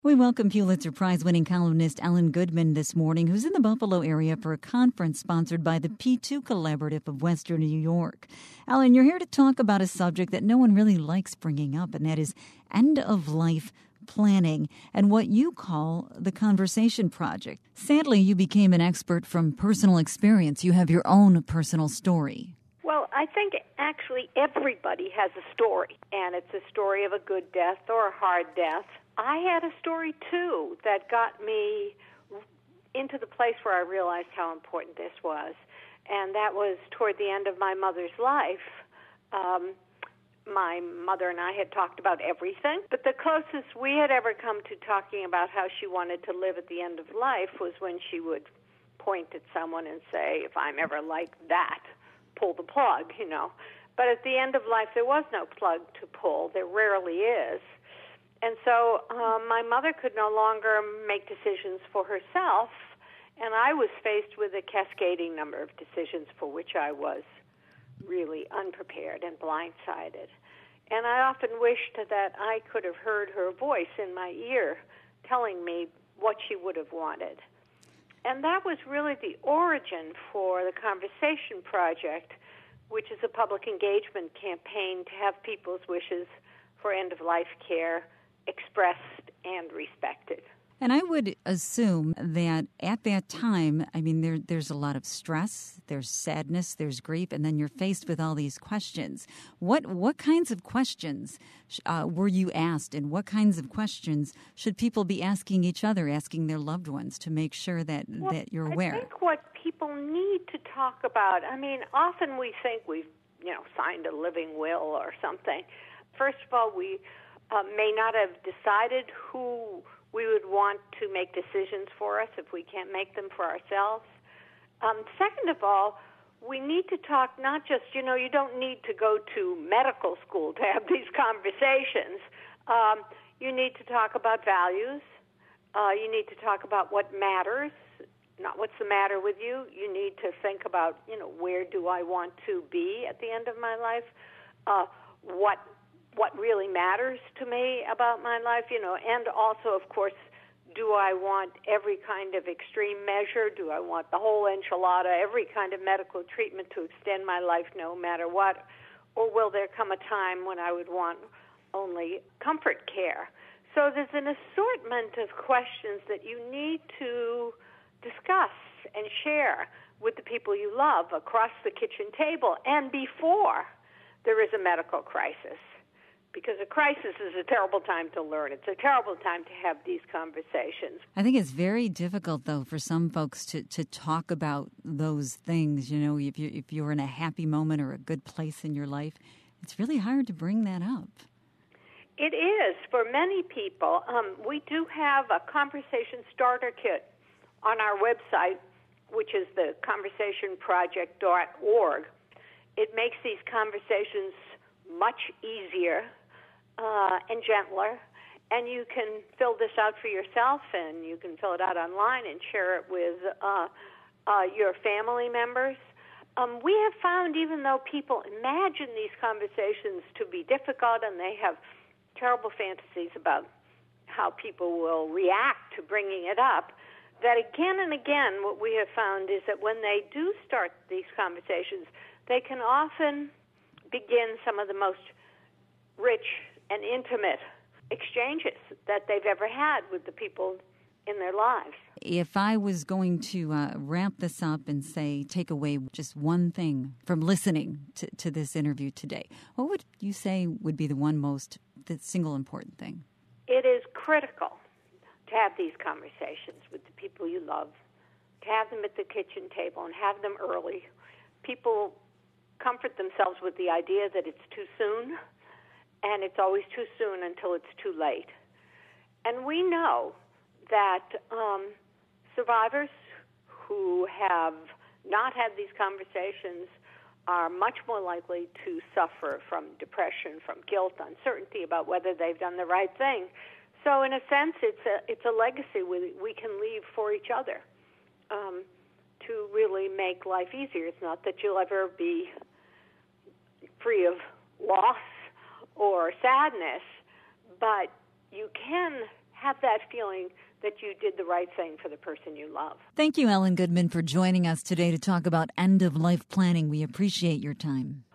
We welcome Pulitzer Prize-winning columnist Ellen Goodman this morning, who's in the Buffalo area for a conference sponsored by the P2 Collaborative of Western New York. Ellen, you're here to talk about a subject that no one really likes bringing up, and that is end-of-life planning and what you call the Conversation Project. Sadly, you became an expert from personal experience. You have your own personal story. Well, I think actually everybody has a story, and it's a story of a good death or a hard death. I had a story, too, that got me into the place where I realized how important this was, and that was toward the end of my mother's life. My mother and I had talked about everything, but the closest we had ever come to talking about how she wanted to live at the end of life was when she would point at someone and say, if I'm ever like that, pull the plug, But at the end of life, there was no plug to pull. There rarely is. And so my mother could no longer make decisions for herself, and I was faced with a cascading number of decisions for which I was really unprepared and blindsided. And I often wished that I could have heard her voice in my ear telling me what she would have wanted. And that was really the origin for the Conversation Project, which is a public engagement campaign to have people's wishes for end-of-life care expressed and respected. And I would assume that at that time, there's a lot of stress, there's sadness, there's grief, and then you're faced with all these questions. What kinds of questions were you asked, and what kinds of questions should people be asking each other, asking their loved ones to make sure that you're aware? I think what people need to talk about, often we think we've, signed a living will or something. First of all, we may not have decided who we would want to make decisions for us if we can't make them for ourselves. Second of all, we need to talk not just, you don't need to go to medical school to have these conversations. You need to talk about values. You need to talk about what matters, not what's the matter with you. You need to think about, where do I want to be at the end of my life? What really matters to me about my life, and also, of course, do I want every kind of extreme measure? Do I want the whole enchilada, every kind of medical treatment to extend my life no matter what? Or will there come a time when I would want only comfort care? So there's an assortment of questions that you need to discuss and share with the people you love across the kitchen table and before there is a medical crisis. Because a crisis is a terrible time to learn. It's a terrible time to have these conversations. I think it's very difficult, though, for some folks to talk about those things. If you're in a happy moment or a good place in your life, it's really hard to bring that up. It is. For many people, we do have a conversation starter kit on our website, which is the conversationproject.org. It makes these conversations much easier and gentler, and you can fill this out for yourself, and you can fill it out online and share it with your family members. We have found, even though people imagine these conversations to be difficult and they have terrible fantasies about how people will react to bringing it up, that again and again what we have found is that when they do start these conversations, they can often begin some of the most rich and intimate exchanges that they've ever had with the people in their lives. If I was going to wrap this up and say, take away just one thing from listening to this interview today, what would you say would be the single important thing? It is critical to have these conversations with the people you love, to have them at the kitchen table and have them early. People comfort themselves with the idea that it's too soon, and it's always too soon until it's too late. And we know that survivors who have not had these conversations are much more likely to suffer from depression, from guilt, uncertainty about whether they've done the right thing. So in a sense, it's a legacy we can leave for each other to really make life easier. It's not that you'll ever be free of loss or sadness, but you can have that feeling that you did the right thing for the person you love. Thank you, Ellen Goodman, for joining us today to talk about end-of-life planning. We appreciate your time.